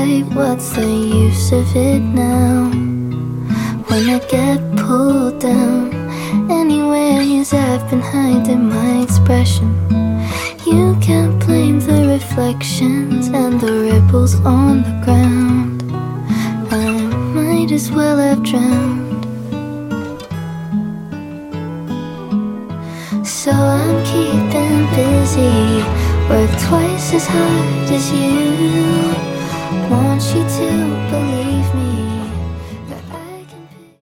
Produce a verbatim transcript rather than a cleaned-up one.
right, what's the use of it now? When I get pulled down, anyways, I've been hiding my expression. You can't blame the reflections and the ripples on the ground. I might as well have drowned. So I'm keeping busy, work twice as hard as you. Want you to believe me.